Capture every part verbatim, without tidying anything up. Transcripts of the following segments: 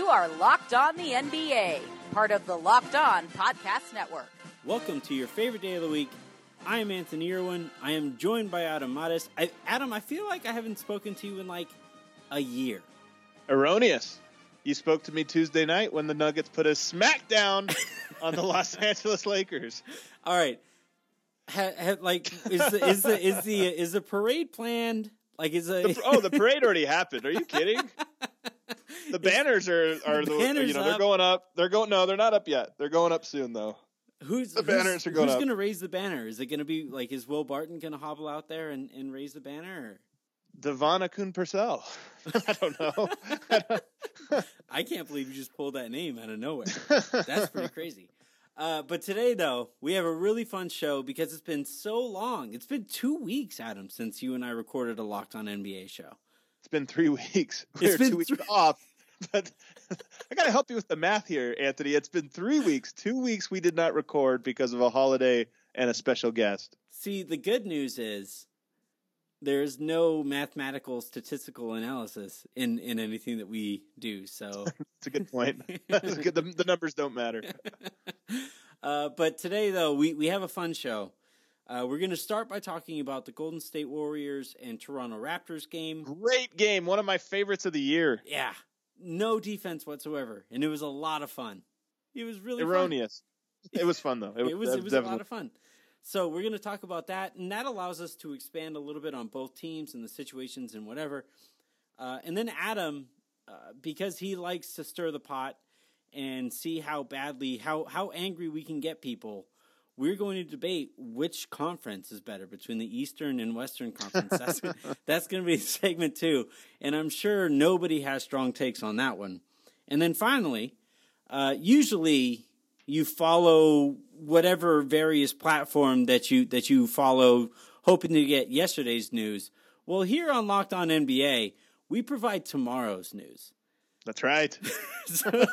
You are Locked On the N B A, part of the Locked On Podcast Network. Welcome to your favorite day of the week. I am Anthony Irwin. I am joined by Adam Mattis. I, Adam, I feel like I haven't spoken to you in like a year. Erroneous. You spoke to me Tuesday night when the Nuggets put a smackdown on the Los Angeles Lakers. All right. Ha, ha, like, is the, is the is the is the parade planned? Like, is a the, oh the parade already happened? Are you kidding? The banners are are the, the banners you know they're up. going up. They're going no, they're not up yet. They're going up soon though. Who's the who's, banners are going who's up? Who's going to raise the banner? Is it going to be like is Will Barton going to hobble out there and, and raise the banner? Or? Devon Akun-Purcell. I don't know. I, don't... I can't believe you just pulled that name out of nowhere. That's pretty crazy. Uh, but today, though, we have a really fun show because it's been so long. It's been two weeks, Adam, since you and I recorded a Locked On N B A show. It's been three weeks. We're it's been two weeks th- off. But I got to help you with the math here, Anthony. It's been three weeks. Two weeks we did not record because of a holiday and a special guest. See, the good news is there's no mathematical statistical analysis in, in anything that we do. So that's a good point. That's good. The, the numbers don't matter. uh, but today, though, we, we have a fun show. Uh, we're going to start by talking about the Golden State Warriors and Toronto Raptors game. Great game. One of my favorites of the year. Yeah. No defense whatsoever. And it was a lot of fun. It was really Erroneous. Fun. It was fun, though. It, it was, it was a lot of fun. So we're going to talk about that, and that allows us to expand a little bit on both teams and the situations and whatever. Uh, and then Adam, uh, because he likes to stir the pot and see how badly, how, how angry we can get people, we're going to debate which conference is better between the Eastern and Western Conference. That's, that's going to be segment two, and I'm sure nobody has strong takes on that one. And then finally, uh, usually you follow whatever various platform that you that you follow, hoping to get yesterday's news. Well, here on Locked On N B A, we provide tomorrow's news. That's right. so,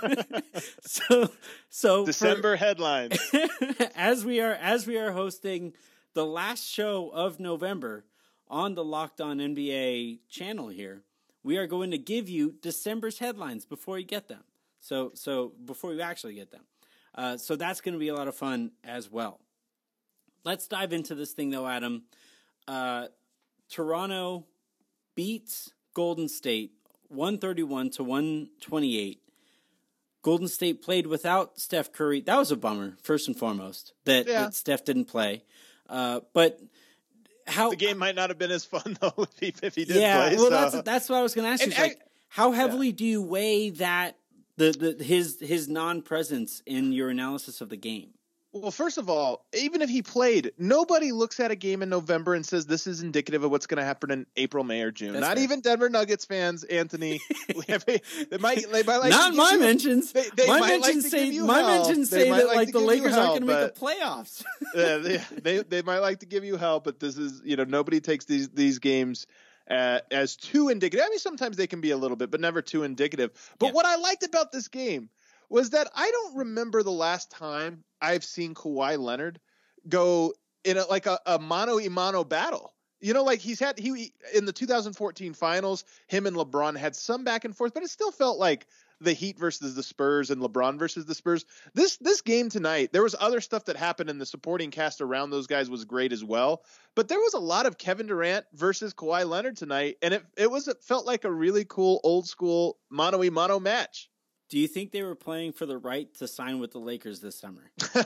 so, so December for, headlines. as we are as we are hosting the last show of November on the Locked On N B A channel here, we are going to give you December's headlines before you get them. So, so before you actually get them. Uh, so that's going to be a lot of fun as well. Let's dive into this thing, though, Adam. Uh, Toronto beats Golden State one thirty-one to one twenty-eight. Golden State played without Steph Curry. That was a bummer, first and foremost, that, yeah. that Steph didn't play. Uh, but how the game might not have been as fun though if he, if he did yeah, play. well, so. that's that's what I was going to ask you. I, Like, how heavily yeah. do you weigh that? The, the his his non-presence in your analysis of the game? Well, first of all, even if he played, nobody looks at a game in November and says this is indicative of what's going to happen in April, May, or June. That's Not fair. Even Denver Nuggets fans, Anthony. they might, they might like Not my you, mentions. They, they my might mentions like say my hell. mentions they say that like, like the Lakers hell, aren't going to make the playoffs. yeah, they, they they might like to give you hell, but this is you know nobody takes these these games. Uh, as too indicative. I mean, sometimes they can be a little bit, but never too indicative. But yeah. What I liked about this game was that I don't remember the last time I've seen Kawhi Leonard go in a, like a, a mano-a-mano battle. You know, like he's had he in the two thousand fourteen finals, him and LeBron had some back and forth, but it still felt like the Heat versus the Spurs and LeBron versus the Spurs. This this game tonight, there was other stuff that happened, and the supporting cast around those guys was great as well. But there was a lot of Kevin Durant versus Kawhi Leonard tonight, and it it was it felt like a really cool old school mano-a-mano match. Do you think they were playing for the right to sign with the Lakers this summer?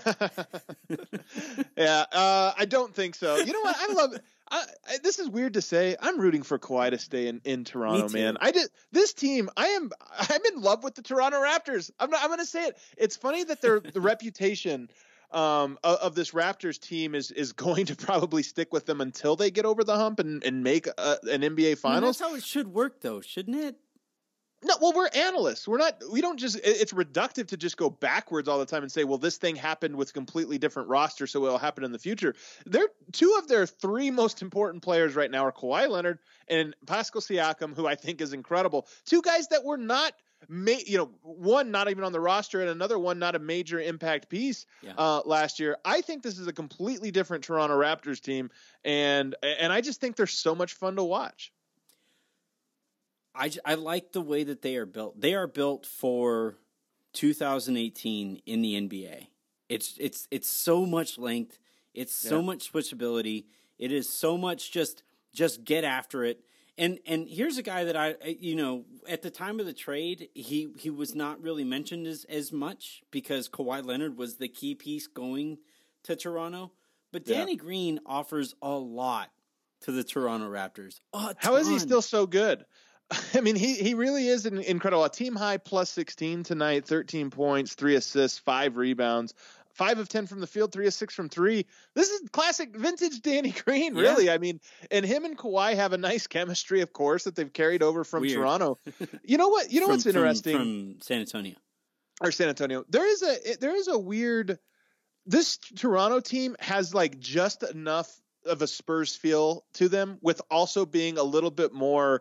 yeah, uh, I don't think so. You know what? I love I, I, this is weird to say. I'm rooting for Kawhi to stay in, in Toronto, man. I did this team. I am. I'm in love with the Toronto Raptors. I'm not. I'm going to say it. It's funny that their the reputation um, of, of this Raptors team is is going to probably stick with them until they get over the hump and and make a, an N B A Finals. I mean, that's how it should work, though, shouldn't it? No, well, we're analysts. We're not, we don't just, it's reductive to just go backwards all the time and say, well, this thing happened with completely different roster, so it'll happen in the future. They're two of their three most important players right now are Kawhi Leonard and Pascal Siakam, who I think is incredible. Two guys that were not, ma- you know, one not even on the roster and another one not a major impact piece yeah. uh, last year. I think this is a completely different Toronto Raptors team, and and I just think they're so much fun to watch. I, I like the way that they are built. They are built for two thousand eighteen in the N B A. It's it's it's so much length. It's so yeah. much switchability. It is so much just just get after it. And and here's a guy that I you know at the time of the trade he he was not really mentioned as as much because Kawhi Leonard was the key piece going to Toronto. But Danny yeah. Green offers a lot to the Toronto Raptors. How is he still so good? I mean, he, he really is an incredible. A team high plus sixteen tonight, thirteen points, three assists, five rebounds, five of ten from the field, three of six from three. This is classic vintage Danny Green, really. Yeah. I mean, and him and Kawhi have a nice chemistry, of course, that they've carried over from Weird. Toronto. You know what? You know from, what's interesting? From, from San Antonio. Or San Antonio. There is a there is a weird. This Toronto team has like just enough of a Spurs feel to them, with also being a little bit more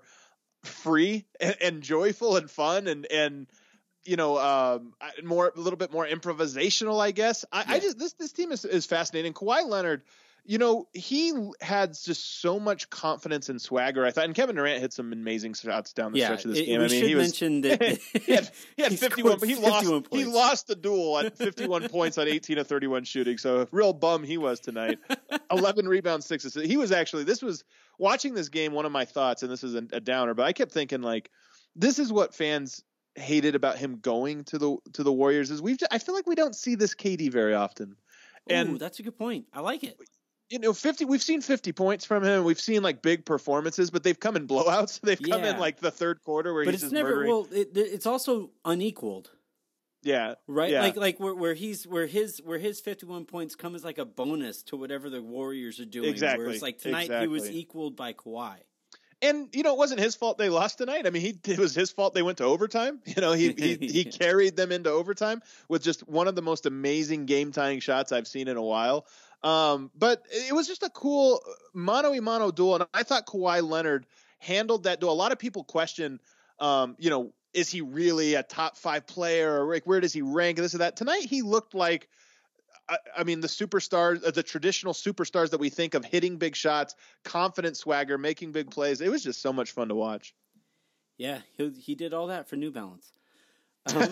free and, and joyful and fun and and you know um more a little bit more improvisational, I guess. I, yeah. I just this this team is, is fascinating. Kawhi Leonard, you know, he had just so much confidence and swagger, I thought, and Kevin Durant hit some amazing shots down the yeah, stretch of this it, game. We I mean, should he was mention that he had, he had he fifty-one, but he lost points. he lost the duel at fifty-one points on eighteen of thirty-one shooting. So real bum he was tonight. eleven rebounds, six assists. He was actually this was watching this game. One of my thoughts, and this is a, a downer, but I kept thinking like, this is what fans hated about him going to the to the Warriors is we've I feel like we don't see this K D very often. And Ooh, that's a good point. I like it. You know, fifty. We've seen fifty points from him. We've seen like big performances, but they've come in blowouts. They've come yeah. in like the third quarter where but he's it's just never. murdering. Well, it, it's also unequaled. Yeah. Right. Yeah. Like like where, where he's where his where his fifty-one points come as like a bonus to whatever the Warriors are doing. Exactly. Whereas like tonight exactly. he was equaled by Kawhi. And you know, it wasn't his fault they lost tonight. I mean, he it was his fault they went to overtime. You know, he he, he carried them into overtime with just one of the most amazing game tying shots I've seen in a while. Um, but it was just a cool mano a mano duel, and I thought Kawhi Leonard handled that duel. A lot of people question, um, you know, is he really a top five player, or like where does he rank? This or that. Tonight, he looked like, I, I mean, the superstars, uh, the traditional superstars that we think of, hitting big shots, confident swagger, making big plays. It was just so much fun to watch. Yeah, he he did all that for New Balance. Um.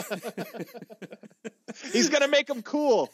He's gonna make them cool.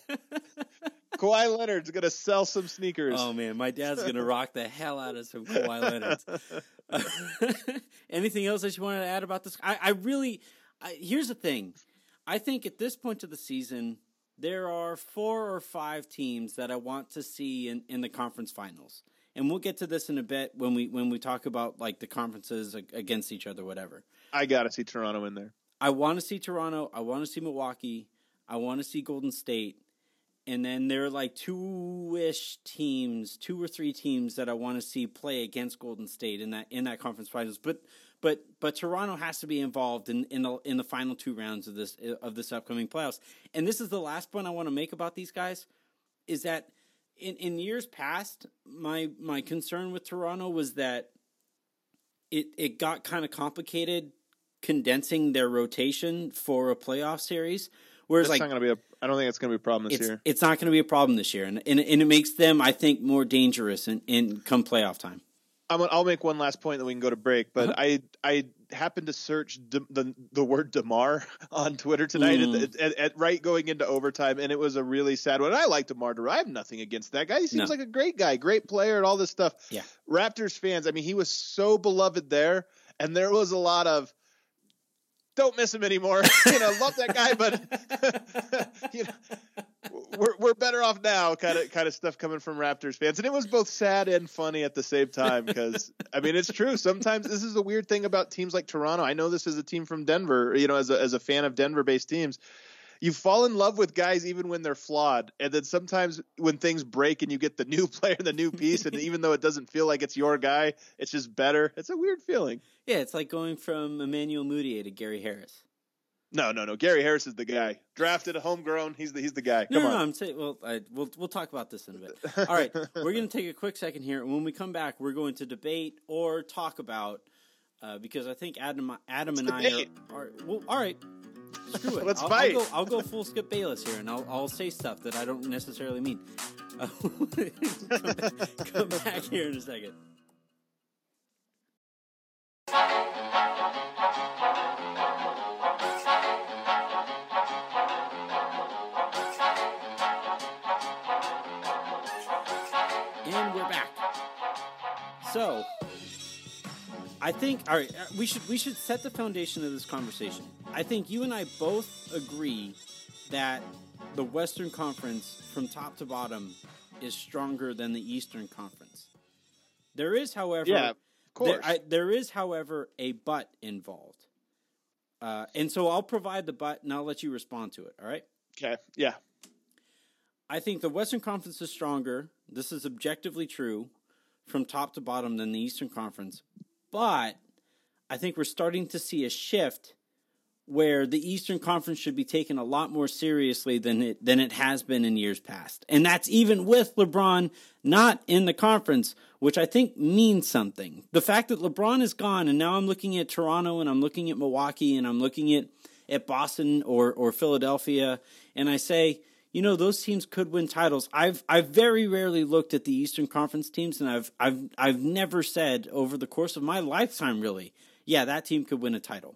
Kawhi Leonard's gonna sell some sneakers. Oh man, my dad's gonna rock the hell out of some Kawhi Leonards. Uh, anything else that you wanted to add about this? I, I really, I, here's the thing. I think at this point of the season, there are four or five teams that I want to see in, in the conference finals, and we'll get to this in a bit when we when we talk about like the conferences against each other, whatever. I gotta see Toronto in there. I want to see Toronto. I want to see Milwaukee. I want to see Golden State. And then there are like two-ish teams, two or three teams that I want to see play against Golden State in that in that conference finals. But but but Toronto has to be involved in in the, in the final two rounds of this of this upcoming playoffs. And this is the last point I want to make about these guys is that in, in years past, my my concern with Toronto was that it it got kind of complicated condensing their rotation for a playoff series. Whereas, That's like, not gonna be a, I don't think it's going to be a problem this it's, year. It's not going to be a problem this year, and and, and it makes them, I think, more dangerous in, in come playoff time. I'm, I'll make one last point, that we can go to break. But uh-huh. I I happened to search de, the the word DeMar on Twitter tonight, mm. at, at, at right going into overtime, and it was a really sad one. I like DeMar DeRozan. I have nothing against that guy. He seems no. like a great guy, great player, and all this stuff. Yeah. Raptors fans, I mean, he was so beloved there, and there was a lot of, don't miss him anymore. You know, love that guy, but you know, we're we're better off now. Kind of kind of stuff coming from Raptors fans, and it was both sad and funny at the same time. Because I mean, it's true. Sometimes this is a weird thing about teams like Toronto. I know this is a team from Denver. You know, as a as a fan of Denver-based teams, you fall in love with guys even when they're flawed, and then sometimes when things break and you get the new player, the new piece, and even though it doesn't feel like it's your guy, it's just better. It's a weird feeling. Yeah, it's like going from Emmanuel Mudiay to Gary Harris. No, no, no. Gary Harris is the guy. Drafted, a homegrown. He's the he's the guy. No, Come no, on. no, I'm saying. Well, I, we'll we'll talk about this in a bit. All right, we're going to take a quick second here, and when we come back, we're going to debate or talk about uh, because I think Adam Adam and I are, are well. All right, screw it. Let's I'll, fight. I'll go, I'll go full Skip Bayless here, and I'll I'll say stuff that I don't necessarily mean. Uh, come, back, come back here in a second. And we're back. So, I think all right, we should we should set the foundation of this conversation. I think you and I both agree that the Western Conference, from top to bottom, is stronger than the Eastern Conference. There is, however, yeah, of course. There, I, there is, however, a but involved, uh, and so I'll provide the but, and I'll let you respond to it. All right? Okay. Yeah. I think the Western Conference is stronger. This is objectively true from top to bottom than the Eastern Conference. But I think we're starting to see a shift where the Eastern Conference should be taken a lot more seriously than it than it has been in years past. And that's even with LeBron not in the conference, which I think means something. The fact that LeBron is gone, and now I'm looking at Toronto, and I'm looking at Milwaukee, and I'm looking at, at Boston or, or Philadelphia, and I say, you know, those teams could win titles. I've I've very rarely looked at the Eastern Conference teams, and I've I've I've never said over the course of my lifetime, really, yeah, that team could win a title.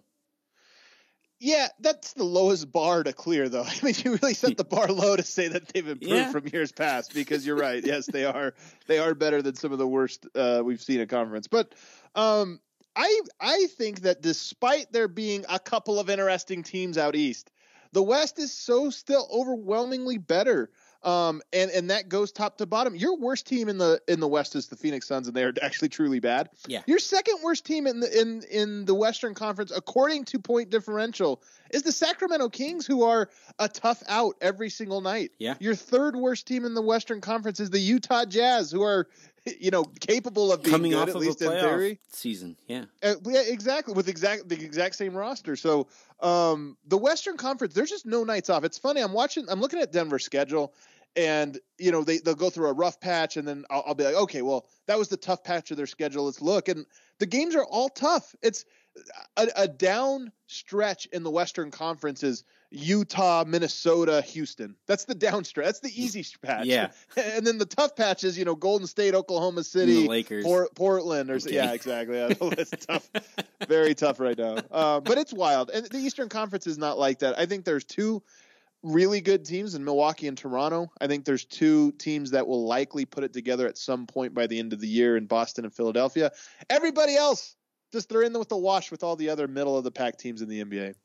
Yeah, that's the lowest bar to clear, though. I mean, you really set the bar low to say that they've improved yeah. from years past, because you're right. Yes, they are. They are better than some of the worst uh, we've seen at conference. But um, I I think that despite there being a couple of interesting teams out east, the West is so still overwhelmingly better. Um, and, and that goes top to bottom. Your worst team in the in the West is the Phoenix Suns, and they are actually truly bad. Yeah. Your second worst team in the in, in the Western Conference, according to point differential, is the Sacramento Kings, who are a tough out every single night. Yeah. Your third worst team in the Western Conference is the Utah Jazz, who are, you know, capable of being coming good, off at of least a in playoff theory. Season. Yeah. Uh, yeah, exactly, with exact the exact same roster. So um, the Western Conference, there's just no nights off. It's funny. I'm watching. I'm looking at Denver's schedule. And, you know, they, they'll go through a rough patch, and then I'll, I'll be like, okay, well, that was the tough patch of their schedule. Let's look. And the games are all tough. It's a, a down stretch in the Western Conference is Utah, Minnesota, Houston. That's the down stretch. That's the easy patch. Yeah. And then the tough patch is, you know, Golden State, Oklahoma City, the Lakers. Port, Portland. Or, okay. Yeah, exactly. It's tough. Very tough right now. Uh, but it's wild. And the Eastern Conference is not like that. I think there's two really good teams in Milwaukee and Toronto. I think there's two teams that will likely put it together at some point by the end of the year in Boston and Philadelphia. Everybody else, just they're in with the wash with all the other middle of the pack teams in the N B A.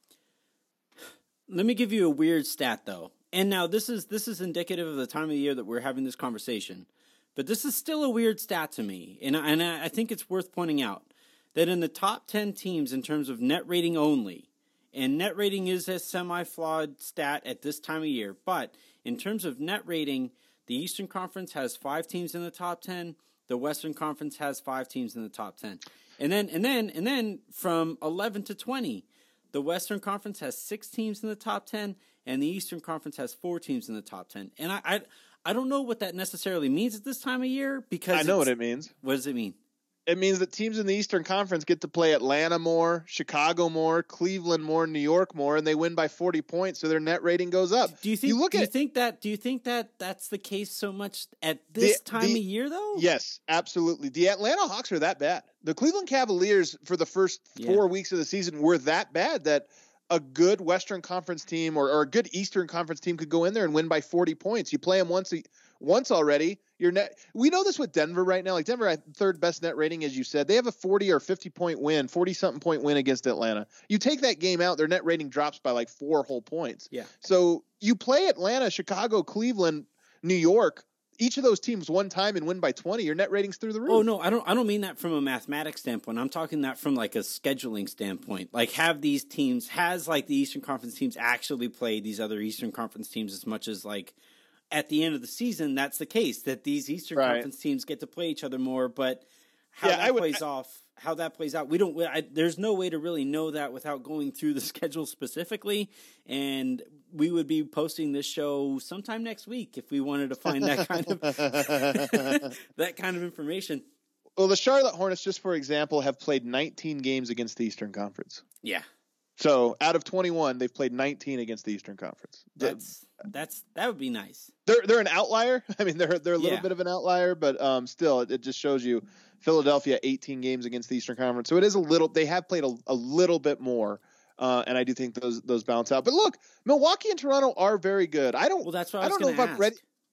Let me give you a weird stat, though. And now this is this is indicative of the time of the year that we're having this conversation. But this is still a weird stat to me. And, and I think it's worth pointing out that in the top ten teams in terms of net rating only, and net rating is a semi-flawed stat at this time of year. But in terms of net rating, the Eastern Conference has five teams in the top ten. The Western Conference has five teams in the top ten. And then and then and then from eleven to twenty, the Western Conference has six teams in the top ten, and the Eastern Conference has four teams in the top ten. And I I, I don't know what that necessarily means at this time of year, because I know what it means. What does it mean? It means that teams in the Eastern Conference get to play Atlanta more, Chicago more, Cleveland more, New York more, and they win by forty points, so their net rating goes up. Do you think? You look do at, you think that? Do you think that that's the case so much at this the, time the, of year, though? Yes, absolutely. The Atlanta Hawks are that bad. The Cleveland Cavaliers for the first four yeah. weeks of the season were that bad that a good Western Conference team or, or a good Eastern Conference team could go in there and win by forty points. You play them once a, once already. Your net, we know this with Denver right now. Like Denver, third best net rating, as you said, they have a forty or fifty point win, forty something point win against Atlanta. You take that game out, their net rating drops by like four whole points. Yeah. So you play Atlanta, Chicago, Cleveland, New York. Each of those teams one time and win by twenty. Your net ratings through the roof. Oh no, I don't. I don't mean that from a mathematics standpoint. I'm talking that from like a scheduling standpoint. Like, have these teams, has like the Eastern Conference teams actually played these other Eastern Conference teams as much as like at the end of the season, that's the case, that these Eastern right. Conference teams get to play each other more. But how yeah, that I would, plays I, off, how that plays out, we don't. I, there's no way to really know that without going through the schedule specifically. And we would be posting this show sometime next week if we wanted to find that kind of that kind of information. Well, the Charlotte Hornets, just for example, have played nineteen games against the Eastern Conference. Yeah. So out of twenty-one, they've played nineteen against the Eastern Conference. That's that's that would be nice. They're they're an outlier. I mean, they're they're a little yeah. bit of an outlier, but um, still, it, it just shows you Philadelphia eighteen games against the Eastern Conference. So it is a little. They have played a, a little bit more, uh, and I do think those those balance out. But look, Milwaukee and Toronto are very good. I don't. Well, that's what I, I was don't know if ask. I'm ready.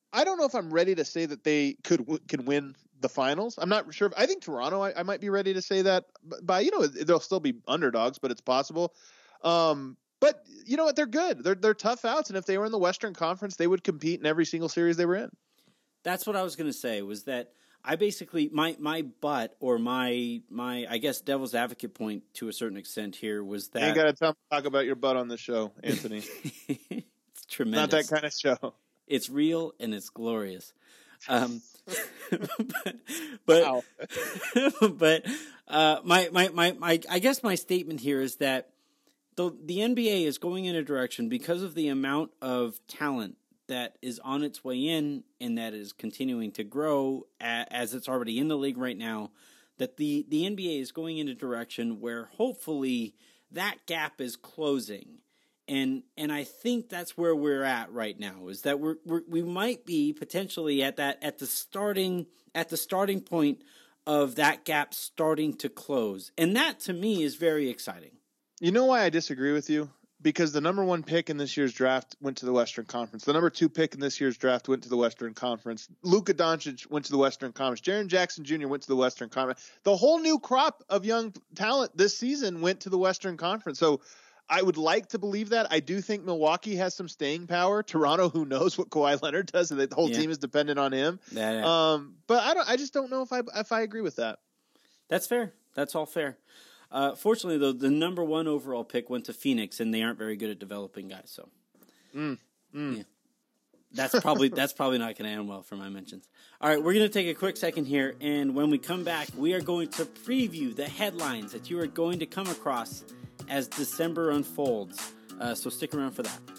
I don't know if I'm ready to say that they could can win the finals. I'm not sure. If, I think Toronto, I, I might be ready to say that by, you know, they'll still be underdogs, but it's possible. Um, but you know what? They're good. They're, they're tough outs. And if they were in the Western Conference, they would compete in every single series they were in. That's what I was going to say, was that I basically, my, my butt or my, my, I guess, devil's advocate point to a certain extent here was that. You got to talk about your butt on the show, Anthony. It's tremendous. Not that kind of show. It's real and it's glorious. Um, but, but, wow. but, uh, my, my, my, my, I guess my statement here is that the, the N B A is going in a direction because of the amount of talent that is on its way in and that is continuing to grow as it's already in the league right now, that the, the N B A is going in a direction where hopefully that gap is closing. And and I think that's where we're at right now, is that we're, we're we might be potentially at that at the starting at the starting point of that gap starting to close. And that to me is very exciting. You know why I disagree with you? Because the number one pick in this year's draft went to the Western Conference. The number two pick in this year's draft went to the Western Conference. Luka Doncic went to the Western Conference. Jaren Jackson Junior went to the Western Conference. The whole new crop of young talent this season went to the Western Conference. So I would like to believe that. I do think Milwaukee has some staying power. Toronto, who knows what Kawhi Leonard does, and the whole yeah. team is dependent on him. Yeah, yeah. Um, but I don't. I just don't know if I if I agree with that. That's fair. That's all fair. Uh, fortunately, though, the number one overall pick went to Phoenix, and they aren't very good at developing guys. So, mm, mm. yeah, that's probably that's probably not going to end well for my mentions. All right, we're going to take a quick second here, and when we come back, we are going to preview the headlines that you are going to come across as December unfolds. Uh, so stick around for that.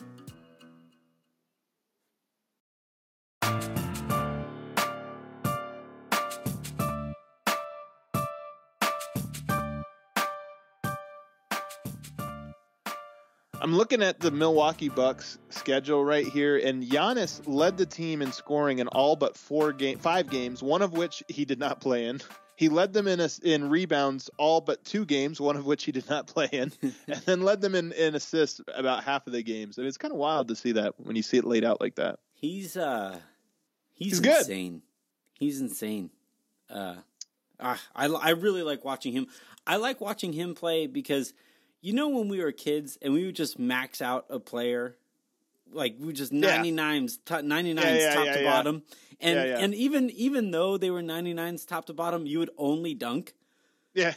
I'm looking at the Milwaukee Bucks schedule right here, and Giannis led the team in scoring in all but four game, five games, one of which he did not play in. He led them in a, in rebounds all but two games, one of which he did not play in, and then led them in, in assists about half of the games. And it's kind of wild to see that when you see it laid out like that. He's uh, he's, he's good. insane. He's insane. Uh, I I really like watching him. I like watching him play because, you know, when we were kids and we would just max out a player, like we just ninety-nines, yeah. ninety-nines yeah, yeah, top yeah, to yeah. bottom. And yeah, yeah. and even even though they were ninety-nines top to bottom, you would only dunk. Yeah.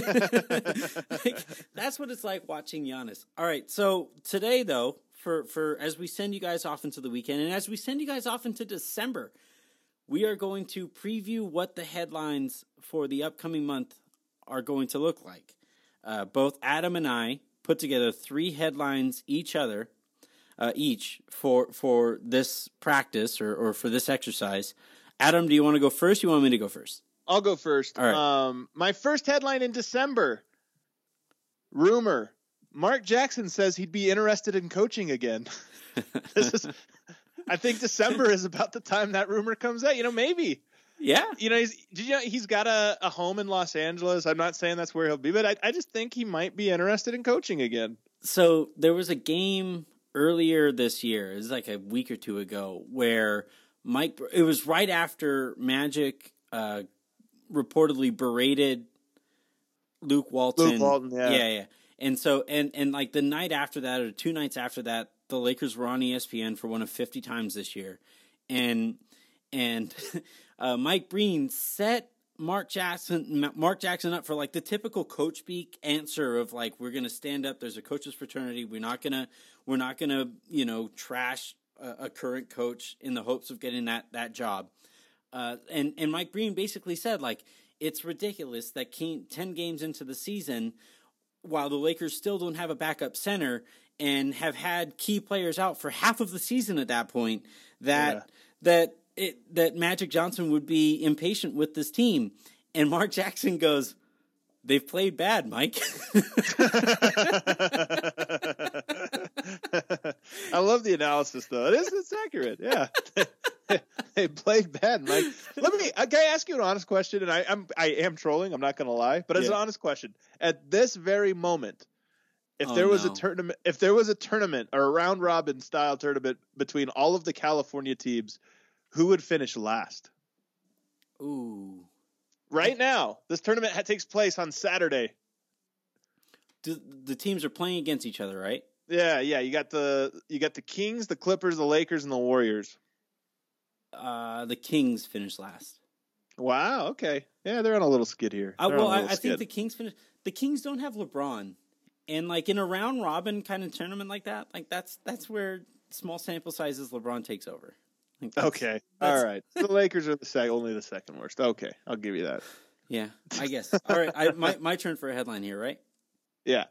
Like, that's what it's like watching Giannis. All right, so today, though, for, for as we send you guys off into the weekend and as we send you guys off into December, we are going to preview what the headlines for the upcoming month are going to look like. Uh, both Adam and I put together three headlines each other. Uh, each for for this practice or, or for this exercise. Adam, do you want to go first? You want me to go first? I'll go first. All right. Um, my first headline in December. Rumor: Mark Jackson says he'd be interested in coaching again. This is. I think December is about the time that rumor comes out. You know, maybe. Yeah. You know, he's did you know, he's got a, a home in Los Angeles. I'm not saying that's where he'll be, but I, I just think he might be interested in coaching again. So there was a game earlier this year, it was like a week or two ago, where Mike, it was right after Magic uh, reportedly berated Luke Walton. Luke Walton, yeah. Yeah, yeah. And so, and, and like the night after that, or two nights after that, the Lakers were on E S P N for one of fifty times this year. And, and uh, Mike Breen set Mark Jackson, Mark Jackson up for like the typical coach speak answer of like, we're going to stand up. There's a coaches fraternity. We're not going to, we're not going to, you know, trash a, a current coach in the hopes of getting that, that job. Uh, and, and Mike Breen basically said like, it's ridiculous that came ten games into the season while the Lakers still don't have a backup center and have had key players out for half of the season at that point, that, yeah. that, It, that Magic Johnson would be impatient with this team. And Mark Jackson goes, they've played bad, Mike. I love the analysis, though. It is, it's accurate, yeah. They played bad, Mike. Let me, can I ask you an honest question? And I, I'm, I am trolling, I'm not going to lie, but it's yeah. an honest question. At this very moment, if oh, there was no. a tournament, if there was a tournament or a round robin style tournament between all of the California teams, who would finish last? Ooh. Right now, this tournament ha- takes place on Saturday. Do, the teams are playing against each other, right? Yeah, yeah. You got the you got the Kings, the Clippers, the Lakers, and the Warriors. Uh, the Kings finished last. Wow. Okay. Yeah, they're on a little skid here. Uh, They're well, on a I, little I think skid. the Kings finished. The Kings don't have LeBron, and like in a round robin kind of tournament like that, like that's that's where small sample sizes LeBron takes over. Like that's, Okay. that's, All right. The Lakers are the sec- only the second worst. Okay, I'll give you that. Yeah, I guess. All right, I, my my turn for a headline here, right? Yeah.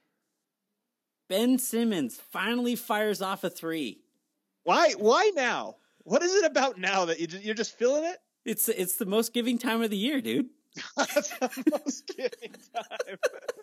Ben Simmons finally fires off a three. Why? Why now? What is it about now that you just, you're just feeling it? It's it's the most giving time of the year, dude. That's the most giving time.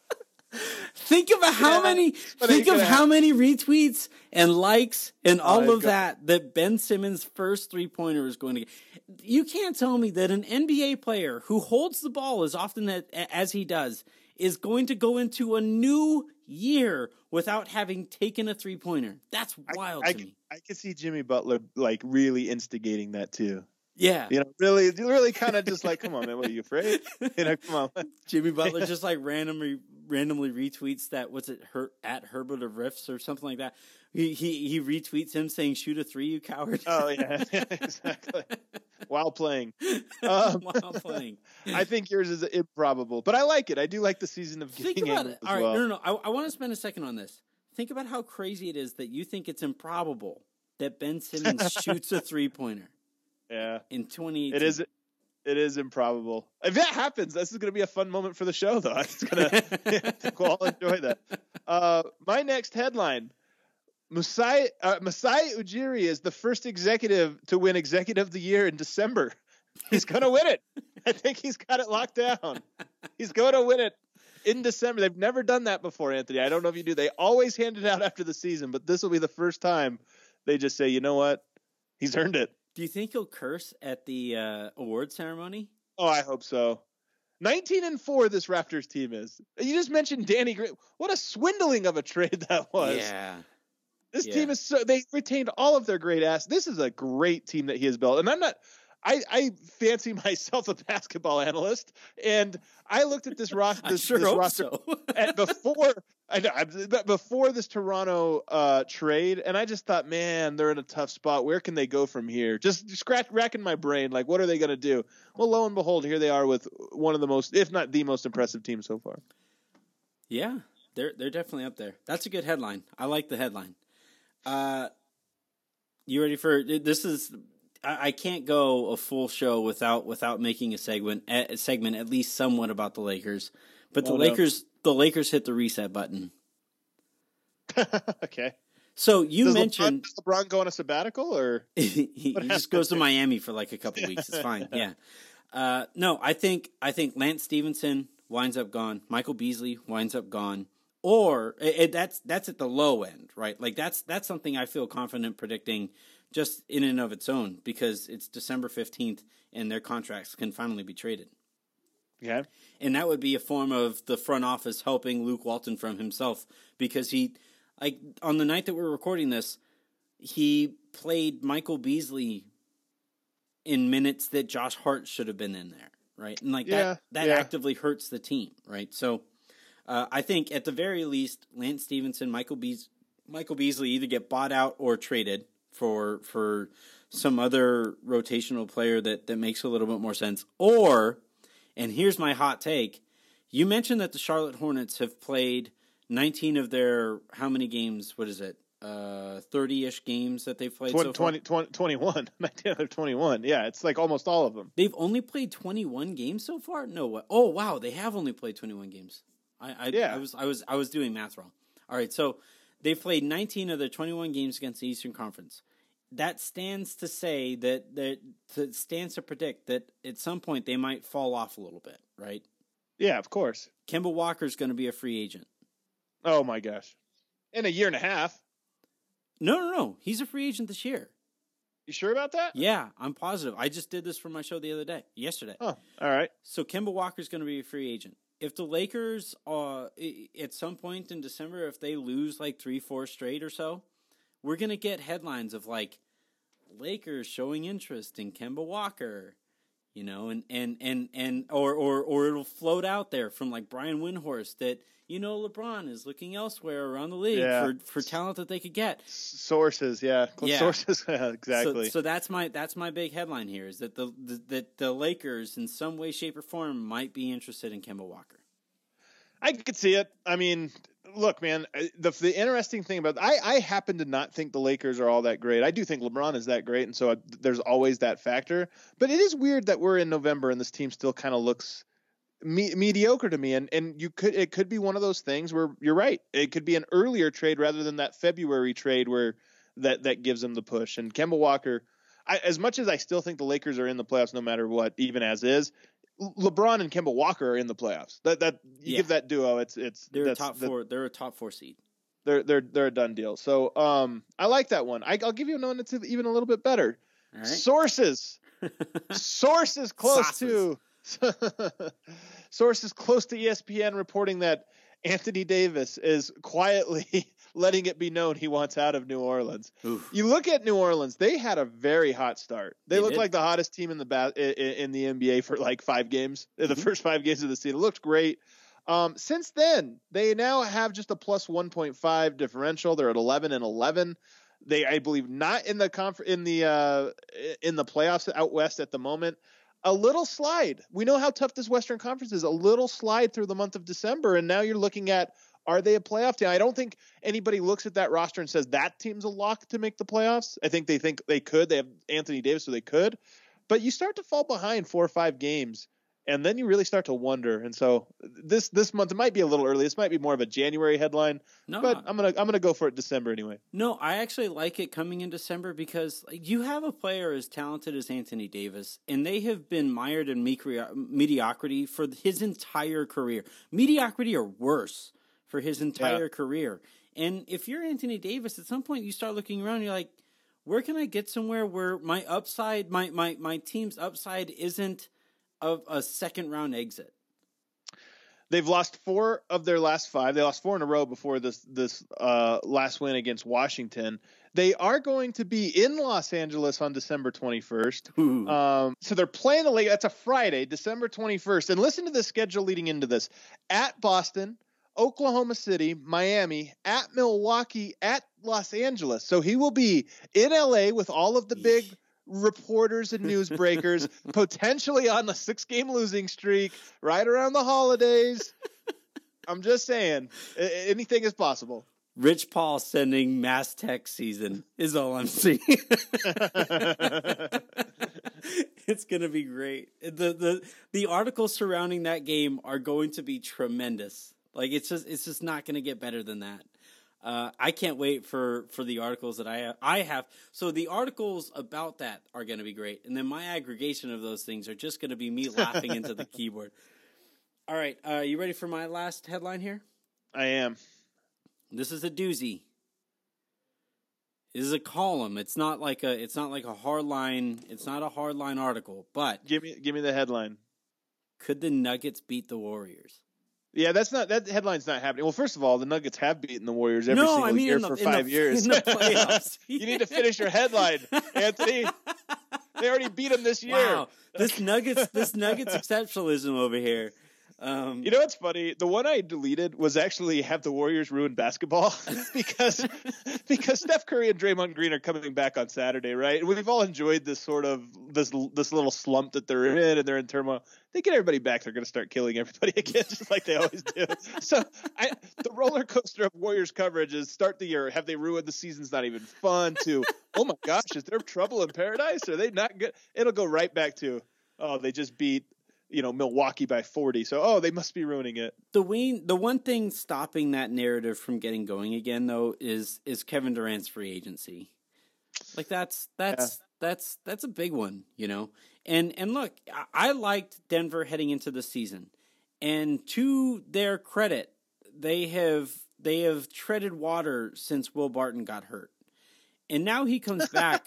Think about how Yeah, many but think ain't of gonna how many retweets and likes and all Oh, of God. that that Ben Simmons' first three pointer is going to get. You can't tell me that an N B A player who holds the ball as often that, as he does is going to go into a new year without having taken a three pointer. That's wild I, to me. I could see Jimmy Butler like really instigating that too. Yeah, You know, really, really kind of just like, come on, man, what are you afraid? You know, come on. Jimmy Butler just like randomly randomly retweets that. What's it? Her, at Herbert of Riffs or something like that. He he he retweets him saying, "Shoot a three, you coward." Oh yeah, exactly. While playing, um, While playing. I think yours is improbable, but I like it. I do like the season of Think getting about angles it. as All right, well. no, no, no. I, I want to spend a second on this. Think about how crazy it is that you think it's improbable that Ben Simmons shoots a three pointer Yeah, in twenty eighteen. it is. It is improbable. If that happens, this is going to be a fun moment for the show, though. It's going to we'll all enjoy that. Uh, my next headline: Masai uh, Masai Ujiri is the first executive to win Executive of the Year in December. He's going to win it. I think he's got it locked down. He's going to win it in December. They've never done that before, Anthony. I don't know if you do. They always hand it out after the season, but this will be the first time they just say, you know what? He's earned it. Do you think he'll curse at the uh, award ceremony? Oh, I hope so. nineteen and four this Raptors team is. You just mentioned Danny Green. What a swindling of a trade that was. Yeah. This Yeah. team is so they retained all of their great ass. This is a great team that he has built. And I'm not I, I fancy myself a basketball analyst, and I looked at this, ros- I this, sure this hope roster so. at before I know but before this Toronto uh, trade, and I just thought, man, they're in a tough spot. Where can they go from here? Just scratch racking my brain, like what are they going to do? Well, lo and behold, here they are with one of the most, if not the most impressive team so far. Yeah, they're they're definitely up there. That's a good headline. I like the headline. Uh, you ready for this? Is I, I can't go a full show without without making a segment a segment at least somewhat about the Lakers. But the Oh, no. Lakers the Lakers hit the reset button. Okay. So you Does mentioned LeBron, does LeBron go on a sabbatical, or he, he just goes to Miami for like a couple weeks. It's fine. Yeah. Uh, no, I think I think Lance Stevenson winds up gone. Michael Beasley winds up gone. Or it, it, that's that's at the low end, right? Like that's that's something I feel confident predicting just in and of its own because it's December fifteenth and their contracts can finally be traded. yeah? And that would be a form of the front office helping Luke Walton from himself because he, like, on the night that we're recording this, he played Michael Beasley in minutes that Josh Hart should have been in there, right? And, like, Yeah, that, that yeah. actively hurts the team, right? So uh, I think at the very least, Lance Stevenson, Michael, Beas- Michael Beasley either get bought out or traded for for some other rotational player that, that makes a little bit more sense. Or... And here's my hot take. You mentioned that the Charlotte Hornets have played nineteen of their, how many games, what is it, uh, thirty-ish games that they've played twenty, so far? twenty, twenty, twenty-one. nineteen out of twenty-one. Yeah, it's like almost all of them. They've only played twenty-one games so far? No way. Oh, wow, they have only played twenty-one games. I, I, Yeah. I, was, I, was, I was doing math wrong. All right, so they've played nineteen of their twenty-one games against the Eastern Conference. That stands to say that, that that stands to predict that at some point they might fall off a little bit, right? Yeah, of course. Kemba Walker's going to be a free agent. Oh my gosh. In a year and a half. No, no, no. He's a free agent this year. You sure about that? Yeah, I'm positive. I just did this for my show the other day, yesterday. Oh, all right. So Kemba Walker's going to be a free agent. If the Lakers, uh, at some point in December, if they lose like three, four straight or so, we're going to get headlines of like, Lakers showing interest in Kemba Walker, you know, and, and, and, and or, or, or it'll float out there from like Brian Windhorst that, you know, LeBron is looking elsewhere around the league yeah. for, for talent that they could get. Sources, yeah, yeah. sources, exactly. So, so that's my that's my big headline here is that the, the that the Lakers in some way, shape, or form might be interested in Kemba Walker. I could see it. I mean, look, man, the the interesting thing about I I happen to not think the Lakers are all that great. I do think LeBron is that great, and so I, there's always that factor. But it is weird that we're in November and this team still kind of looks Me- mediocre to me, and and you could it could be one of those things where you're right. It could be an earlier trade rather than that February trade where that that gives them the push. And Kemba Walker, I, as much as I still think the Lakers are in the playoffs no matter what, even as is, LeBron and Kemba Walker are in the playoffs. That that you yeah. give that duo, it's it's they're a top four. They're a top four seed. They're they're they're a done deal. So um, I like that one. I, I'll give you one that's even a little bit better. All right. Sources, sources close Sauces. to. Sources close to E S P N reporting that Anthony Davis is quietly letting it be known he wants out of New Orleans. Oof. You look at New Orleans; they had a very hot start. They, they looked did. like the hottest team in the ba- in the N B A for like five games, mm-hmm. the first five games of the season. It looked great. Um, since then, they now have just a plus one point five differential. They're at eleven and eleven. They, I believe, not in the conf- in the uh, in the playoffs out west at the moment. A little slide. We know how tough this Western Conference is. A little slide through the month of December, and now you're looking at, are they a playoff team? I don't think anybody looks at that roster and says that team's a lock to make the playoffs. I think they think they could. They have Anthony Davis, so they could. But you start to fall behind four or five games, and then you really start to wonder. And so this this month, it might be a little early. This might be more of a January headline. No, but I'm gonna I'm gonna go for it December anyway. No, I actually like it coming in December because like, you have a player as talented as Anthony Davis, and they have been mired in mediocrity for his entire career. Mediocrity or worse for his entire yeah. career. And if you're Anthony Davis, at some point you start looking around, and you're like, where can I get somewhere where my upside, my my my team's upside isn't of a second round exit? They've lost four of their last five. They lost four in a row before this this uh, last win against Washington. They are going to be in Los Angeles on December twenty-first. Um, so they're playing the league. That's a Friday, December twenty-first. And listen to the schedule leading into this. At Boston, Oklahoma City, Miami, at Milwaukee, at Los Angeles. So he will be in L A with all of the big reporters and newsbreakers, potentially on a six-game losing streak, right around the holidays. I'm just saying, anything is possible. Rich Paul sending mass text season is all I'm seeing. It's going to be great. The the the articles surrounding that game are going to be tremendous. Like it's just it's just not going to get better than that. Uh, I can't wait for, for the articles that I have. I have. So the articles about that are going to be great. And then my aggregation of those things are just going to be me laughing into the keyboard. All right. Uh, you ready for my last headline here? I am. This is a doozy. This is a column. It's not like a, it's not like a hard line. It's not a hard line article, but give me, give me the headline. Could the Nuggets beat the Warriors? Yeah, that's not that headline's not happening. Well, first of all, the Nuggets have beaten the Warriors every no, single I mean year the, for five the, years. In the playoffs. You need to finish your headline, Anthony. They already beat them this year. Wow, this Nuggets, this Nuggets exceptionalism over here. Um, you know what's funny? The one I deleted was actually have the Warriors ruin basketball because because Steph Curry and Draymond Green are coming back on Saturday, right? And we've all enjoyed this sort of this this little slump that they're in, and they're in turmoil. They get everybody back, they're going to start killing everybody again, just like they always do. So I, the roller coaster of Warriors coverage is start the year, have they ruined the season's not even fun? To oh my gosh, is there trouble in paradise? Are they not good? It'll go right back to oh they just beat. You know, Milwaukee by forty. So, oh, they must be ruining it. The we, the one thing stopping that narrative from getting going again, though, is is Kevin Durant's free agency. Like that's that's yeah. that's that's a big one, you know. And and look, I, I liked Denver heading into the season, and to their credit, they have they have treaded water since Will Barton got hurt, and now he comes back.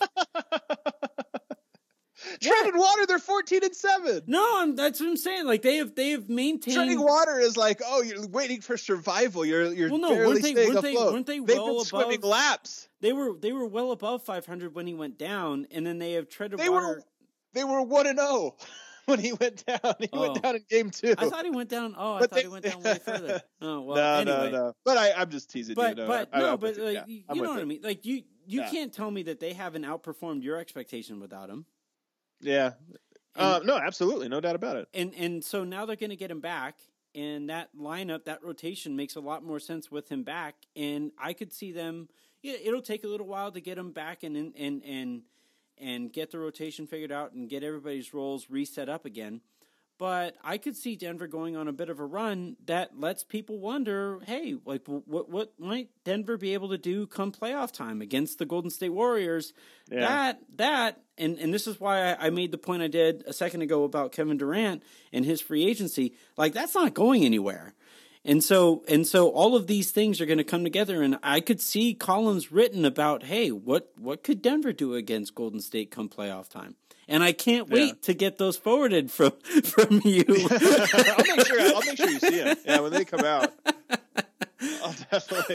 Treading water, they're fourteen and seven. No, I'm, that's what I'm saying. Like they have, they have maintained. Treading water is like, oh, you're waiting for survival. You're, you're well, no, barely weren't they, staying weren't afloat. They, weren't they They've well been above, swimming laps. They were they were well above five hundred when he went down, and then they have treaded they water. Were, they were one and zero when he went down. He oh. went down in game two. I thought he went down. Oh, I but thought they, he went down way further. Oh well. No, anyway. no, no. But I, I'm just teasing but, you. No, but I, no, I, but like, yeah, you, you know what it. I mean. Like you, you yeah. can't tell me that they haven't outperformed your expectation without him. Yeah. And, uh, no, absolutely, no doubt about it. And and so now they're going to get him back, and that lineup, that rotation makes a lot more sense with him back. And I could see them. Yeah, it'll take a little while to get him back and and and and get the rotation figured out and get everybody's roles reset up again. But I could see Denver going on a bit of a run that lets people wonder, hey, like what what might Denver be able to do come playoff time against the Golden State Warriors? Yeah. That that and, and this is why I, I made the point I did a second ago about Kevin Durant and his free agency. Like that's not going anywhere. And so and so all of these things are going to come together, and I could see columns written about, hey, what what could Denver do against Golden State come playoff time? And I can't wait yeah. to get those forwarded from from you. I'll make sure. I'll make sure you see them. Yeah, when they come out, I'll definitely.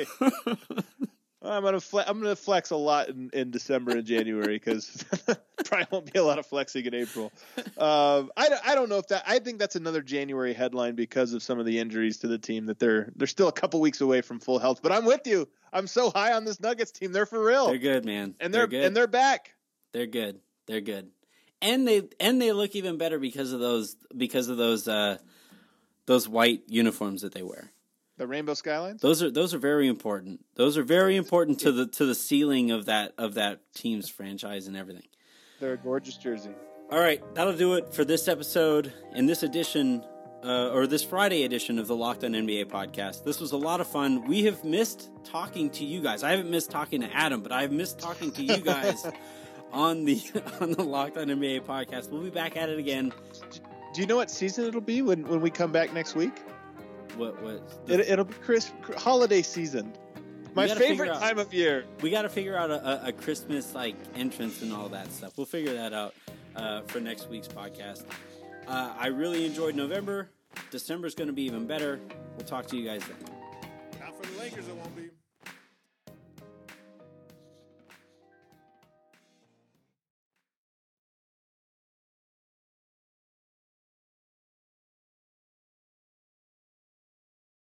I'm gonna fle- I'm gonna flex a lot in, in December and January because probably won't be a lot of flexing in April. Um, I, I don't know if that. I think that's another January headline because of some of the injuries to the team that they're they're still a couple weeks away from full health. But I'm with you. I'm so high on this Nuggets team. They're for real. They're good, man. And they're, they're good. and they're back. They're good. They're good. And they and they look even better because of those because of those uh, those white uniforms that they wear. The rainbow skylines. Those are those are very important. Those are very important to the to the ceiling of that of that team's franchise and everything. They're a gorgeous jersey. All right, that'll do it for this episode and this edition uh, or this Friday edition of the Locked On N B A podcast. This was a lot of fun. We have missed talking to you guys. I haven't missed talking to Adam, but I've missed talking to you guys. on the on the Locked On N B A podcast. We'll be back at it again. Do you know what season it'll be when, when we come back next week? What what? The, it, it'll be Chris holiday season. My favorite out, time of year. We got to figure out a, a, a Christmas like entrance and all that stuff. We'll figure that out uh, for next week's podcast. Uh, I really enjoyed November. December's going to be even better. We'll talk to you guys then.